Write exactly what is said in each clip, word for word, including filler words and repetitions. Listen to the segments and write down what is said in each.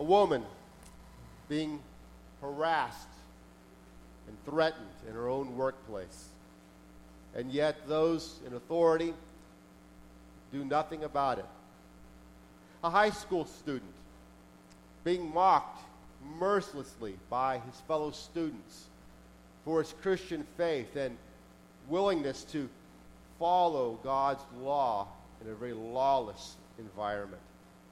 A woman being harassed and threatened in her own workplace. And yet those in authority do nothing about it. A high school student being mocked mercilessly by his fellow students for his Christian faith and willingness to follow God's law in a very lawless environment.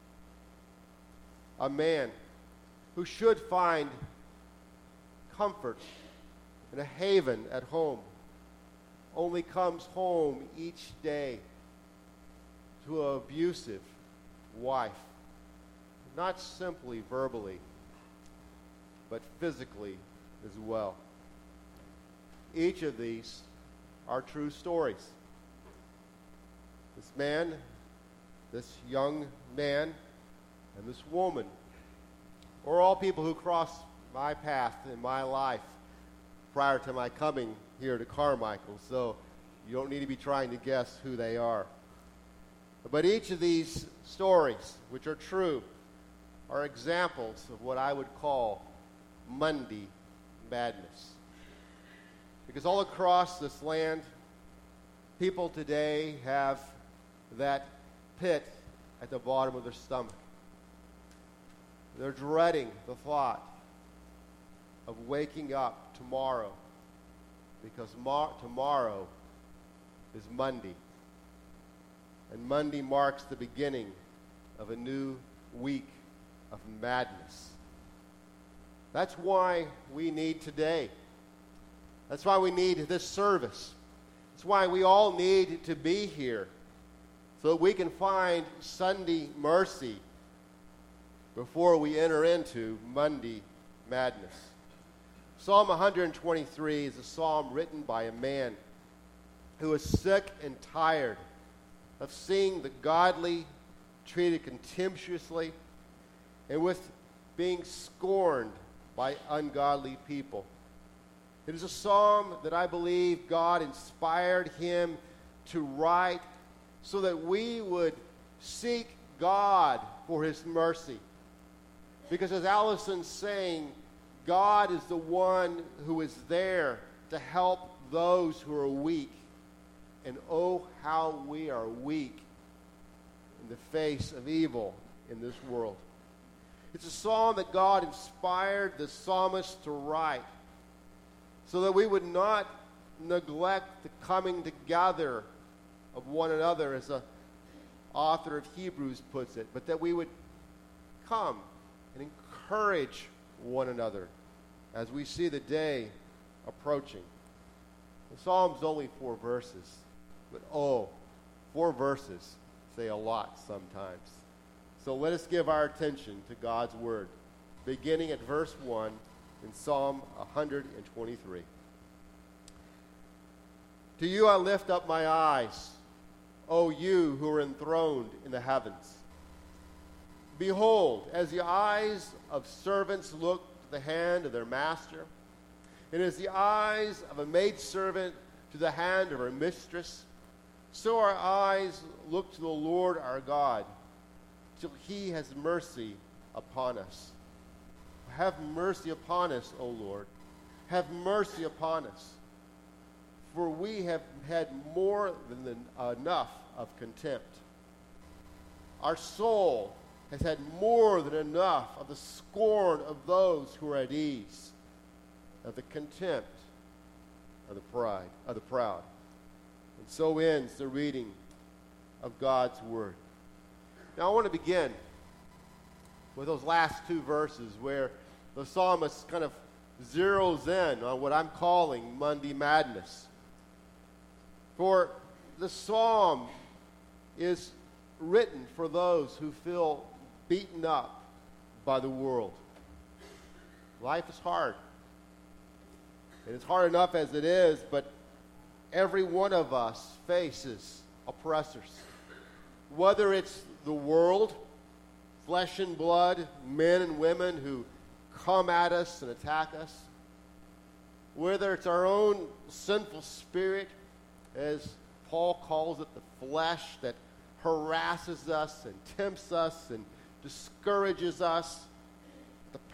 A man who should find comfort and a haven at home only comes home each day to an abusive wife, not simply verbally, but physically as well. Each of these are true stories. This man, this young man, and this woman, or all people who crossed my path in my life prior to my coming here to Carmichael, so you don't need to be trying to guess who they are. But each of these stories, which are true, are examples of what I would call Monday madness. Because all across this land, people today have that pit at the bottom of their stomach. They're dreading the thought of waking up tomorrow, because mar- tomorrow is Monday. And Monday marks the beginning of a new week of madness. That's why we need today. That's why we need this service. That's why we all need to be here, so that we can find Sunday mercy before we enter into Monday madness. Psalm one twenty-three is a psalm written by a man who is sick and tired of seeing the godly treated contemptuously and with being scorned by ungodly people. It is a psalm that I believe God inspired him to write so that we would seek God for his mercy. Because as Allison's saying, God is the one who is there to help those who are weak. And oh, how we are weak in the face of evil in this world. It's a psalm that God inspired the psalmist to write so that we would not neglect the coming together of one another, as the author of Hebrews puts it, but that we would come and encourage one another as we see the day approaching. The psalm's only four verses, but oh, four verses say a lot sometimes. So let us give our attention to God's word, beginning at verse one in Psalm one twenty-three. To you I lift up my eyes, O you who are enthroned in the heavens. Behold, as the eyes of servants look to the hand of their master, and as the eyes of a maidservant to the hand of her mistress, so our eyes look to the Lord our God, till he has mercy upon us. Have mercy upon us, O Lord. Have mercy upon us. For we have had more than enough of contempt. Our soul has had more than enough of the scorn of those who are at ease, of the contempt of the pride, of the proud. And so ends the reading of God's word. Now I want to begin with those last two verses where the psalmist kind of zeroes in on what I'm calling Monday madness. For the psalm is written for those who feel beaten up by the world. Life is hard. And it's hard enough as it is, but every one of us faces oppressors. Whether it's the world, flesh and blood, men and women who come at us and attack us, whether it's our own sinful spirit, as Paul calls it, the flesh that harasses us and tempts us and discourages us,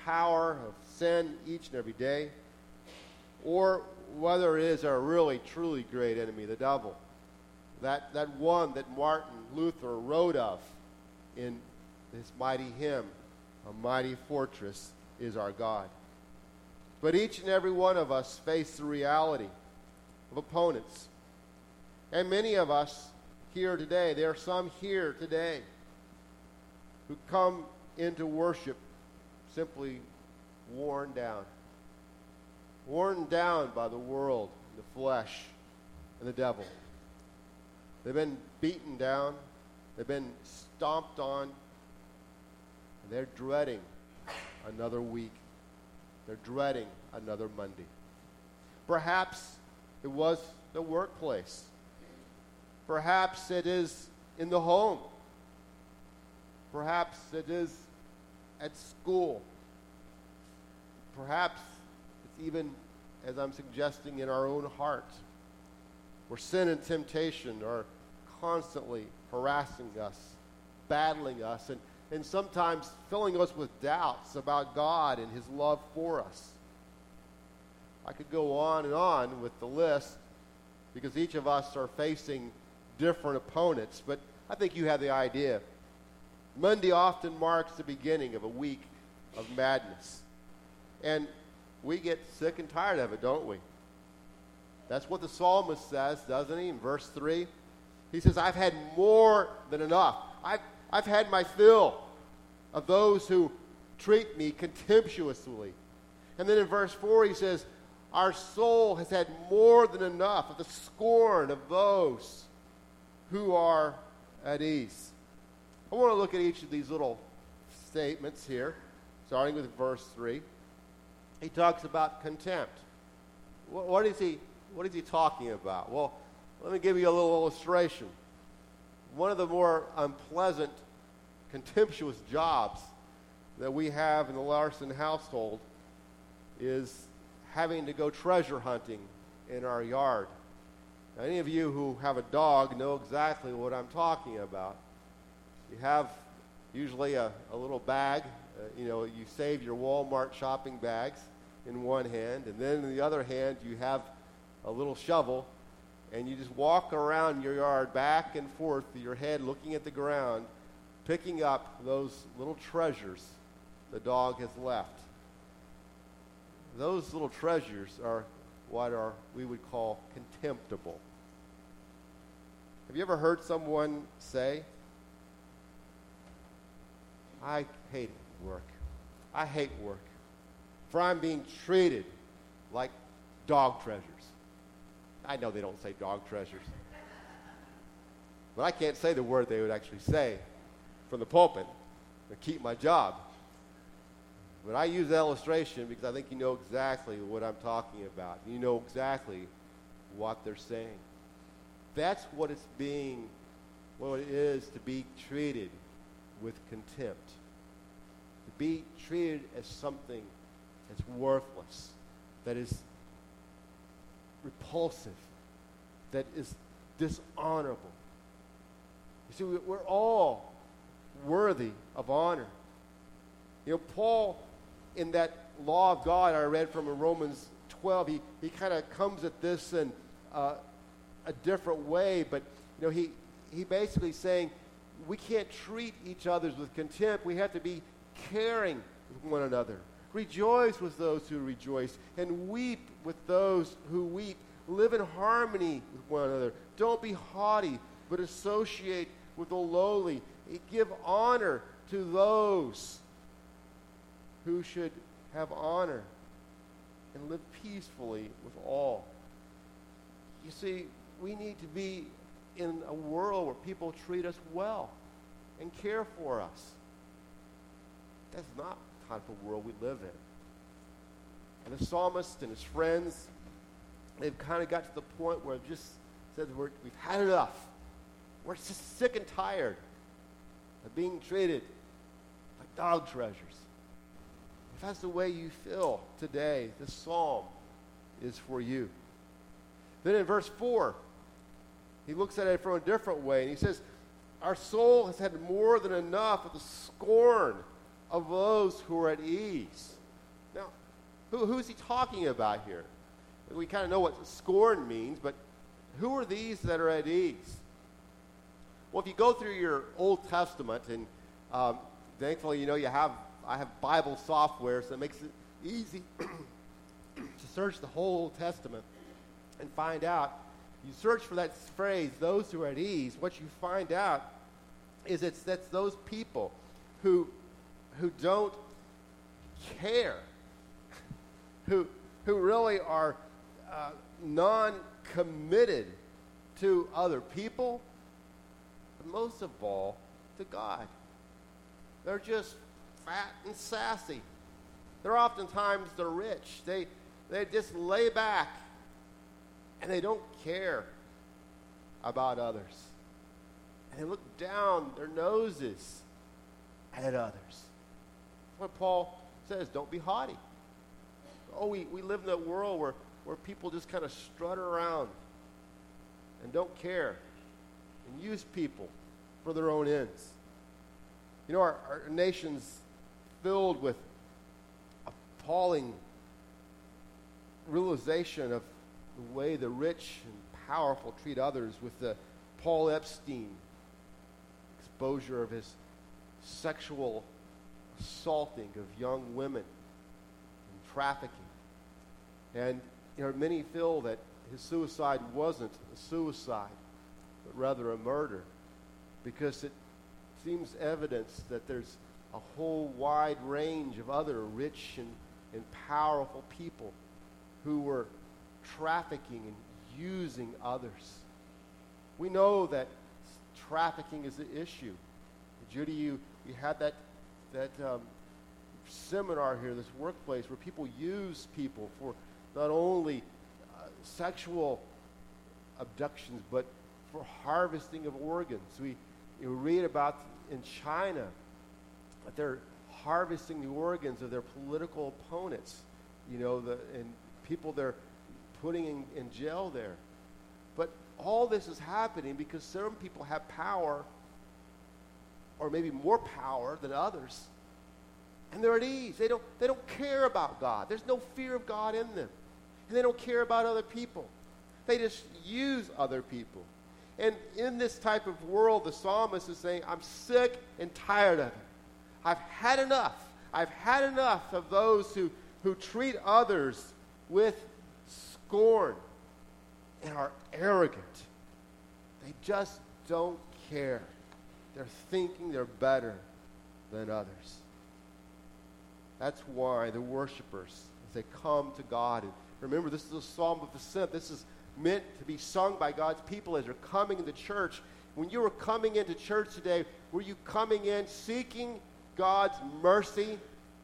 power of sin each and every day, or whether it is our really, truly great enemy, the devil, that, that one that Martin Luther wrote of in his mighty hymn, "A Mighty Fortress is Our God." But each and every one of us face the reality of opponents. And many of us here today, there are some here today who come into worship simply worn down. Worn down by the world, the flesh, and the devil. They've been beaten down. They've been stomped on. And they're dreading another week. They're dreading another Monday. Perhaps it was the workplace. Perhaps it is in the home. Perhaps it is at school. Perhaps it's even, as I'm suggesting, in our own heart, where sin and temptation are constantly harassing us, battling us, and, and sometimes filling us with doubts about God and his love for us. I could go on and on with the list because each of us are facing different opponents, but I think you have the idea. Monday often marks the beginning of a week of madness. And we get sick and tired of it, don't we? That's what the psalmist says, doesn't he, in verse three? He says, I've had more than enough. I've, I've had my fill of those who treat me contemptuously. And then in verse four he says, our soul has had more than enough of the scorn of those who are at ease. I want to look at each of these little statements here, starting with verse three. He talks about contempt. What, what is he, what is he talking about? Well, let me give you a little illustration. One of the more unpleasant, contemptuous jobs that we have in the Larson household is having to go treasure hunting in our yard. Now, any of you who have a dog know exactly what I'm talking about. You have usually a, a little bag. Uh, you know, you save your Walmart shopping bags in one hand, and then in the other hand you have a little shovel, and you just walk around your yard back and forth with your head looking at the ground, picking up those little treasures the dog has left. Those little treasures are what are we would call contemptible. Have you ever heard someone say, I hate work. I hate work. For I'm being treated like dog treasures. I know they don't say dog treasures. But I can't say the word they would actually say from the pulpit to keep my job. But I use that illustration because I think you know exactly what I'm talking about. You know exactly what they're saying. That's what it's being, what it is to be treated with contempt. To be treated as something that's worthless, that is repulsive, that is dishonorable. You see, we're all worthy of honor. You know, Paul, in that law of God I read from in Romans twelve, he, he kind of comes at this in uh, a different way, but you know, he, he basically saying we can't treat each other with contempt. We have to be caring with one another. Rejoice with those who rejoice, and weep with those who weep. Live in harmony with one another. Don't be haughty, but associate with the lowly. Give honor to those who should have honor, and live peacefully with all. You see, we need to be in a world where people treat us well and care for us. That's not the type of world we live in. And the psalmist and his friends, they've kind of got to the point where they've just said, we're, we've had enough. We're just sick and tired of being treated like dog treasures. If that's the way you feel today, this psalm is for you. Then in verse four, he looks at it from a different way, and he says, our soul has had more than enough of the scorn of those who are at ease. Now, who, who's he talking about here? We kind of know what scorn means, but who are these that are at ease? Well, if you go through your Old Testament, and um, thankfully, you know, you have I have Bible software, so it makes it easy to search the whole Old Testament and find out. You search for that phrase, those who are at ease. What you find out is it's that's those people who who don't care, who who really are uh, non-committed to other people, but most of all to God. They're just fat and sassy. They're oftentimes the rich. They they just lay back and they don't care about others. And they look down their noses at others. That's what Paul says, don't be haughty. Oh, we, we live in a world where, where people just kind of strut around and don't care and use people for their own ends. You know, our, our nation's filled with appalling realization of the way the rich and powerful treat others, with the Paul Epstein exposure of his sexual assaulting of young women and trafficking. And you know, many feel that his suicide wasn't a suicide, but rather a murder, because it seems evidence that there's a whole wide range of other rich and, and powerful people who were trafficking and using others. We know that trafficking is an issue. Judy, you, you had that, that um, seminar here, this workplace, where people use people for not only uh, sexual abductions, but for harvesting of organs. We you read about in China that they're harvesting the organs of their political opponents, you know, the, and people they're putting in, in jail there. But all this is happening because some people have power, or maybe more power than others, and they're at ease. They don't, they don't care about God. There's no fear of God in them. And they don't care about other people. They just use other people. And in this type of world, the psalmist is saying, I'm sick and tired of it. I've had enough. I've had enough of those who, who treat others with scorn and are arrogant. They just don't care. They're thinking they're better than others. That's why the worshipers, as they come to God, and remember, this is a psalm of ascent. This is meant to be sung by God's people as they're coming into church. When you were coming into church today, were you coming in seeking God's mercy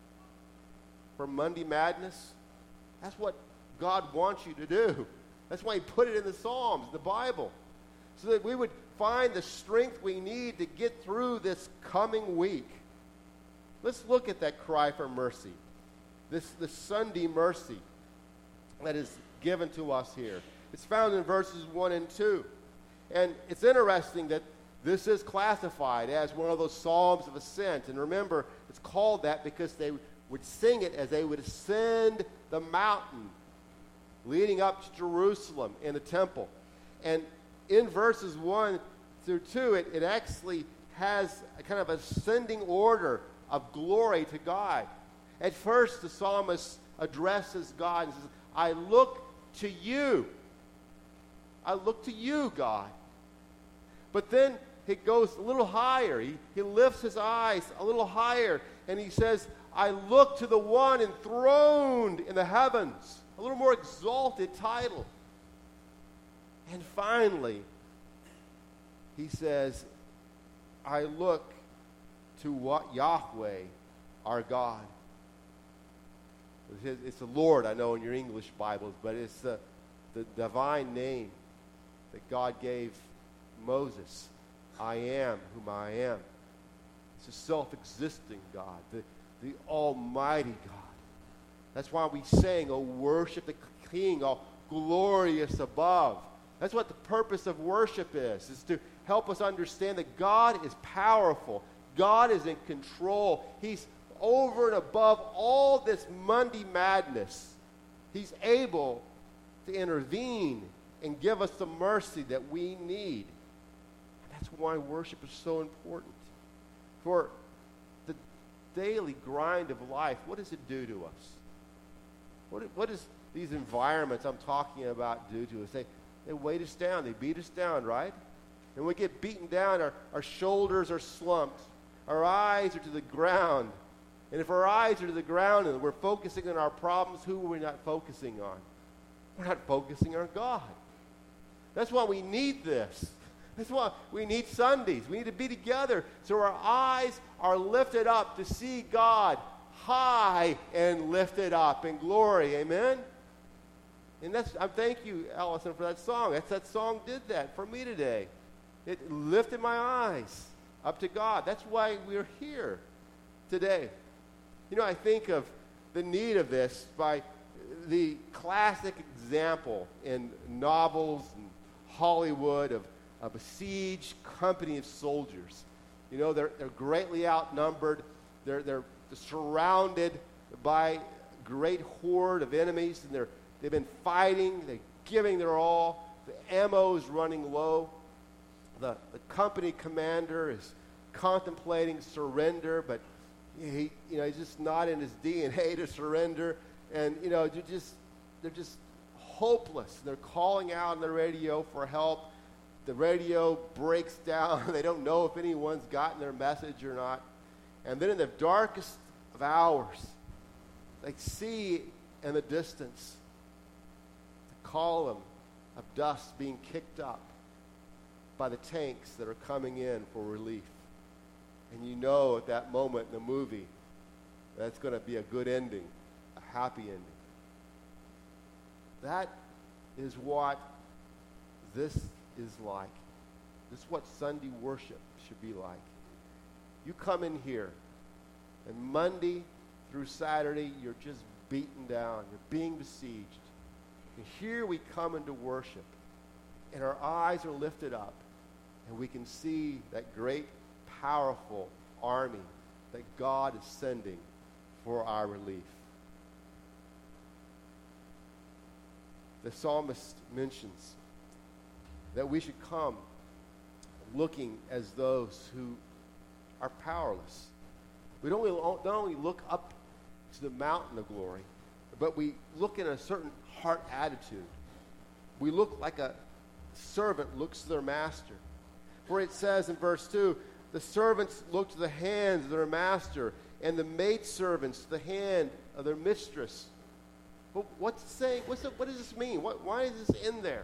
for Monday Madness? That's what God wants you to do. That's why he put it in the Psalms, the Bible, so that we would find the strength we need to get through this coming week. Let's look at that cry for mercy, this, this Sunday mercy that is given to us here. It's found in verses one and two. And it's interesting that this is classified as one of those psalms of ascent. And remember, it's called that because they would sing it as they would ascend the mountain leading up to Jerusalem in the temple. And in verses one through two, it, it actually has a kind of ascending order of glory to God. At first, the psalmist addresses God and says, I look to you. I look to you, God. But then he goes a little higher. He, he lifts his eyes a little higher, and he says, I look to the one enthroned in the heavens. A little more exalted title. And finally, he says, I look to what Yahweh, our God. It's the Lord, I know in your English Bibles, but it's the, the divine name that God gave Moses. I am whom I am. It's a self-existing God, the, the Almighty God. That's why we sang, oh, worship the King, all glorious above. That's what the purpose of worship is, is to help us understand that God is powerful. God is in control. He's over and above all this Monday madness, he's able to intervene and give us the mercy that we need. That's why worship is so important. For the daily grind of life, what does it do to us? What, what does these environments I'm talking about do to us? They, they weight us down. They beat us down, right? And we get beaten down. Our, our shoulders are slumped. Our eyes are to the ground. And if our eyes are to the ground and we're focusing on our problems, who are we not focusing on? We're not focusing on God. That's why we need this. That's why we need Sundays. We need to be together so our eyes are lifted up to see God high and lifted up in glory. Amen? And that's, I thank you, Allison, for that song. That's, that song did that for me today. It lifted my eyes up to God. That's why we're here today. You know, I think of the need of this by the classic example in novels and Hollywood of, of a siege company of soldiers. You know, they're, they're greatly outnumbered. They're, they're surrounded by a great horde of enemies, and they're, they've been fighting. They're giving their all. The ammo is running low. The, the company commander is contemplating surrender, but he, you know, he's just not in his D N A to surrender. And, you know, they're just, they're just hopeless. They're calling out on the radio for help. The radio breaks down. They don't know if anyone's gotten their message or not. And then in the darkest of hours, they see in the distance the column of dust being kicked up by the tanks that are coming in for relief. And you know at that moment in the movie that's going to be a good ending, a happy ending. That is what this is like. This is what Sunday worship should be like. You come in here, and Monday through Saturday, you're just beaten down. You're being besieged. And here we come into worship, and our eyes are lifted up, and we can see that great, powerful army that God is sending for our relief. The psalmist mentions that we should come looking as those who are powerless. We don't only, not only look up to the mountain of glory, but we look in a certain heart attitude. We look like a servant looks to their master. For it says in verse two, the servants look to the hands of their master, and the maidservants to the hand of their mistress. But what's it saying? What's it, what does this mean? What, why is this in there?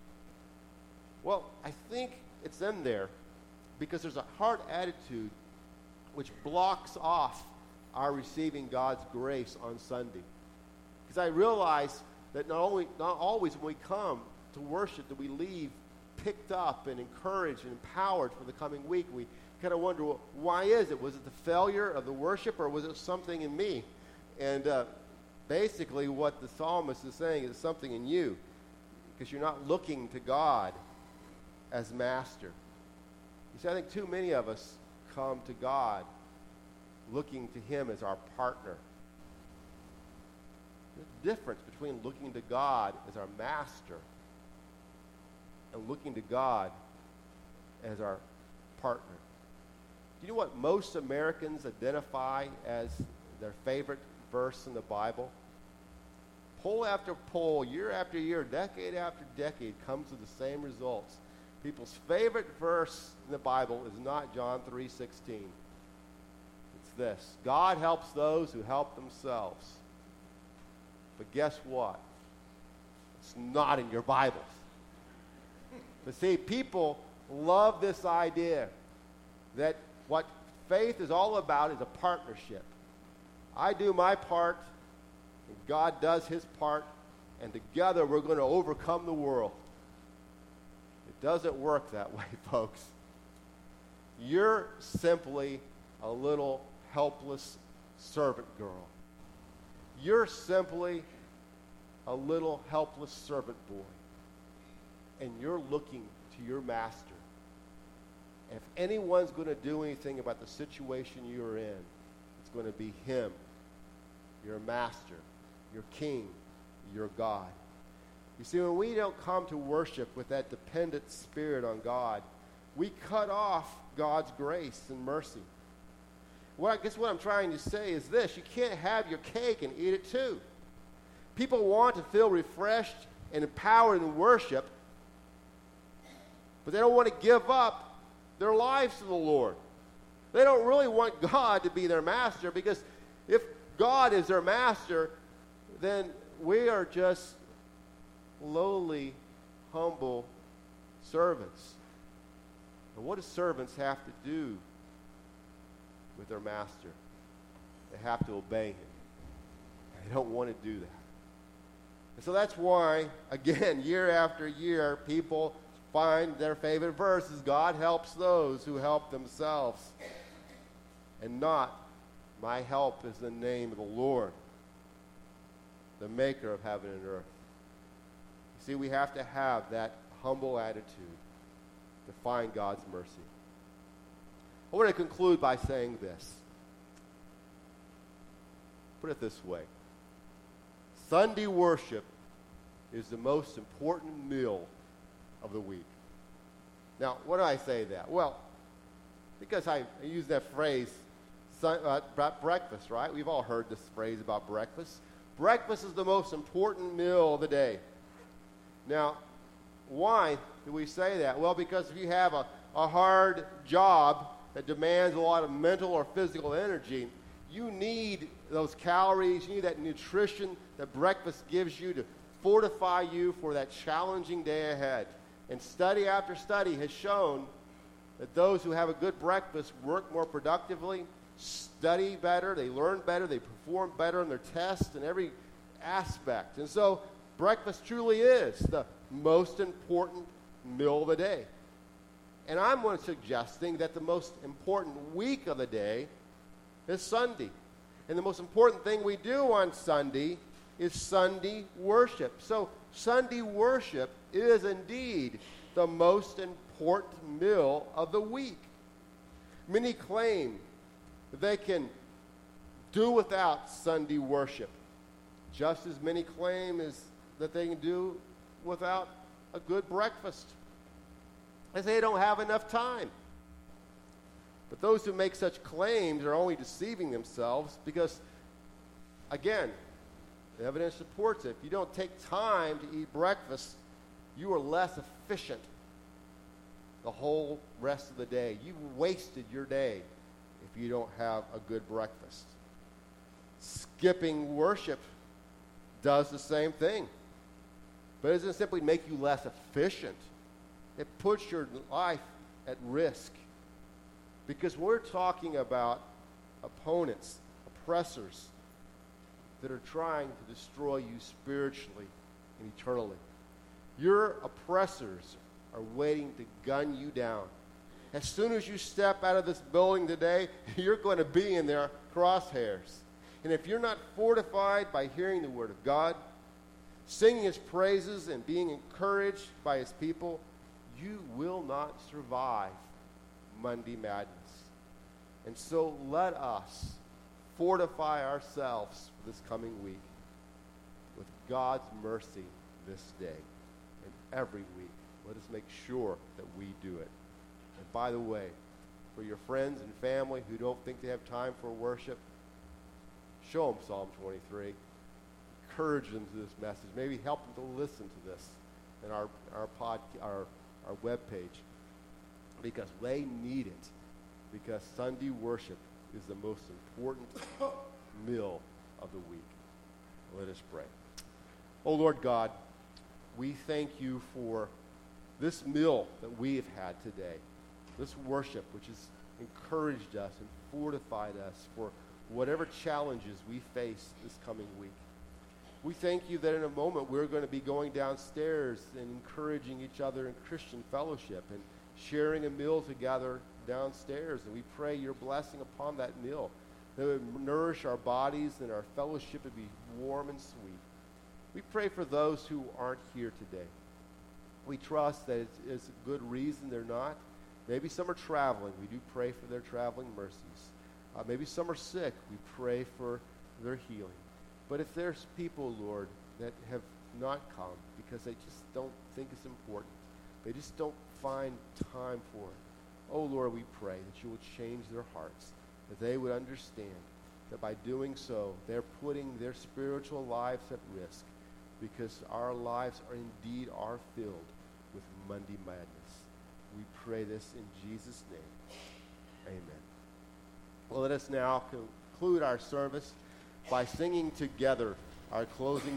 Well, I think it's in there because there's a heart attitude which blocks off our receiving God's grace on Sunday. Because I realize that not only, not always when we come to worship do we leave picked up and encouraged and empowered for the coming week. We kind of wonder, well, why is it? Was it the failure of the worship, or was it something in me? And uh, basically what the psalmist is saying is something in you, because you're not looking to God as master. You see, I think too many of us come to God looking to him as our partner. There's a difference between looking to God as our master and looking to God as our partner. Do you know what most Americans identify as their favorite verse in the Bible? Poll after poll, year after year, decade after decade, comes to the same results. People's favorite verse in the Bible is not John three sixteen. It's this: God helps those who help themselves. But guess what? It's not in your Bibles. But see, people love this idea that what faith is all about is a partnership. I do my part, and God does his part, and together we're going to overcome the world. It doesn't work that way, folks. You're simply a little helpless servant girl. You're simply a little helpless servant boy. And you're looking to your master. And if anyone's going to do anything about the situation you're in, it's going to be him, your master, your king, your God. You see, when we don't come to worship with that dependent spirit on God, we cut off God's grace and mercy. Well, I guess what I'm trying to say is this: you can't have your cake and eat it too. People want to feel refreshed and empowered in worship, but they don't want to give up their lives to the Lord. They don't really want God to be their master, because if God is their master, then we are just lowly, humble servants. And what do servants have to do with their master? They have to obey him. They don't want to do that. And so that's why, again, year after year, people find their favorite verse is, God helps those who help themselves, and not, my help is the name of the Lord, the maker of heaven and earth. You see, we have to have that humble attitude to find God's mercy. I want to conclude by saying this. Put it this way. Sunday worship is the most important meal of the week. Now, why do I say that? Well, because I use that phrase, sun, uh, breakfast, right? We've all heard this phrase about breakfast. Breakfast is the most important meal of the day. Now, why do we say that? Well, because if you have a, a hard job that demands a lot of mental or physical energy, you need those calories, you need that nutrition that breakfast gives you to fortify you for that challenging day ahead. And study after study has shown that those who have a good breakfast work more productively, study better, they learn better, they perform better in their tests and every aspect. And so breakfast truly is the most important meal of the day. And I'm suggesting that the most important week of the day is Sunday. And the most important thing we do on Sunday is Sunday worship. So Sunday worship is indeed the most important meal of the week. Many claim that they can do without Sunday worship, just as many claim is that they can do without a good breakfast. They say they don't have enough time. But those who make such claims are only deceiving themselves, because, again, the evidence supports it. If you don't take time to eat breakfast, you are less efficient the whole rest of the day. You've wasted your day if you don't have a good breakfast. Skipping worship does the same thing. But it doesn't simply make you less efficient. It puts your life at risk. Because we're talking about opponents, oppressors, that are trying to destroy you spiritually and eternally. Your oppressors are waiting to gun you down. As soon as you step out of this building today, you're going to be in their crosshairs. And if you're not fortified by hearing the Word of God, singing His praises, and being encouraged by His people, you will not survive Monday madness. And so let us fortify ourselves for this coming week with God's mercy this day and every week. Let us make sure that we do it. And by the way, for your friends and family who don't think they have time for worship, show them Psalm twenty-three. Encourage them to this message. Maybe help them to listen to this in our our pod, our our webpage, because they need it. Because Sunday worship is the most important meal of the week. Let us pray. Oh Lord God, we thank you for this meal that we have had today, this worship which has encouraged us and fortified us for whatever challenges we face this coming week. We thank you that in a moment we're going to be going downstairs and encouraging each other in Christian fellowship and sharing a meal together downstairs. And we pray your blessing upon that meal, that it would nourish our bodies and our fellowship would be warm and sweet. We pray for those who aren't here today. We trust that it's, it's a good reason they're not. Maybe some are traveling. We do pray for their traveling mercies. Uh, maybe some are sick. We pray for their healing. But if there's people, Lord, that have not come because they just don't think it's important, they just don't find time for it, oh, Lord, we pray that you will change their hearts, that they would understand that by doing so, they're putting their spiritual lives at risk, because our lives are indeed are filled with Monday madness. We pray this in Jesus' name. Amen. Well, let us now conclude our service by singing together our closing